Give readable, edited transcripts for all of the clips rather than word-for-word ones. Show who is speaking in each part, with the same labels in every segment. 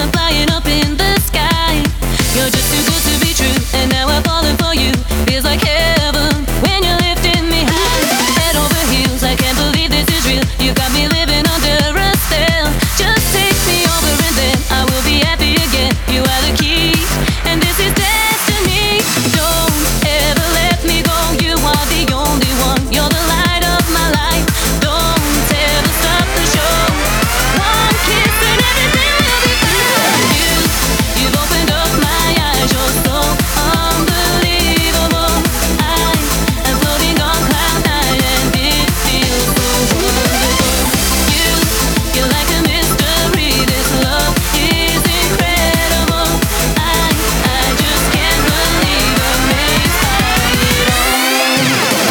Speaker 1: I'm flying up in the sky. You're just too good to be true, and now I'm falling for you. Feels like heaven when you're lifting me high. Head over heels, I can't believe this is real. You got me living under a spell. Just take me over and then I will be happy again. You are the key, and this is destiny. Don't ever let me go. You are the only one. You're the light of my life. Don't ever stop the show. One kiss and everything will be fine. You've opened up my eyes. You're so unbelievable. I am floating on cloud nine, and it feels so wonderful. You're like a mystery. This love is incredible. I just can't believe amazed by it all.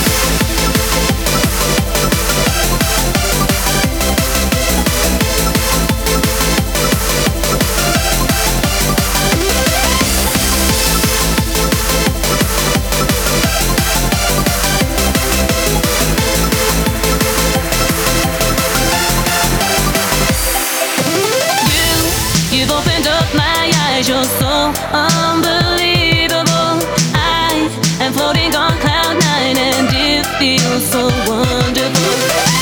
Speaker 1: You've opened up my eyes, you're so unbelievable. I am floating on cloud nine, and it feels so wonderful.